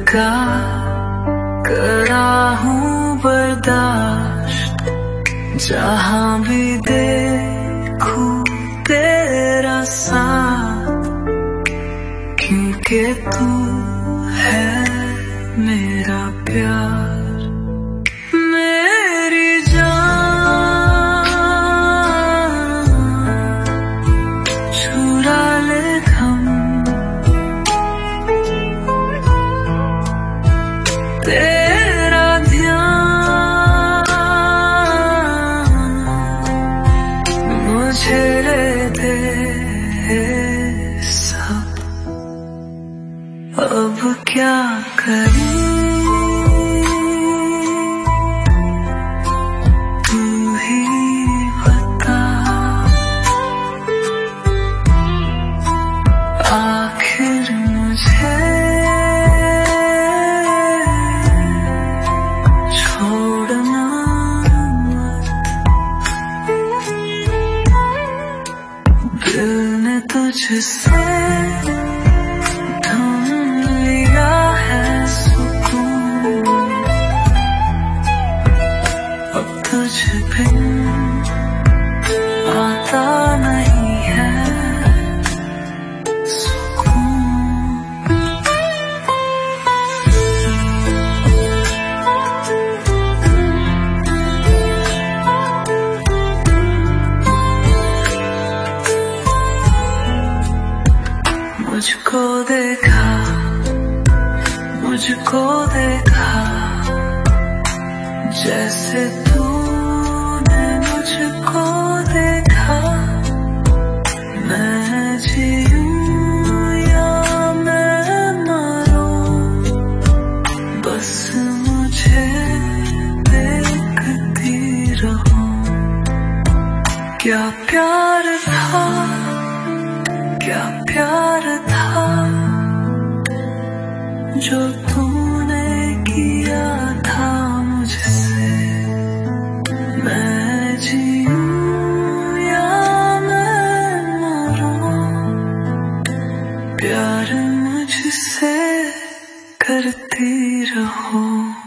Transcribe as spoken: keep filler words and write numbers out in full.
का करा हूँ बर्दाश्त, जहाँ भी देखूं तेरा साथ, क्योंकि तू है मेरा प्यार। मेरी जान चुरा ले हम, तेरा ध्यान मुझे दे सब, अब क्या करूं तू ही बता। आखिर मुझे छोड़ना मत, दिल ने तुझसे ढूंढ लिया है सुकून, अब तुझ बिन आता नहीं है सुकून। मुझको देखा, मुझको देखा, जैसे तूने मुझको देखा। मैं जीऊं या मैं मरूं, बस मुझे देखती रहूं। क्या प्यार था, क्या प्यार था जो तूने किया था मुझसे। मैं जीऊं या मैं मरूं, प्यार मुझसे करती रहो।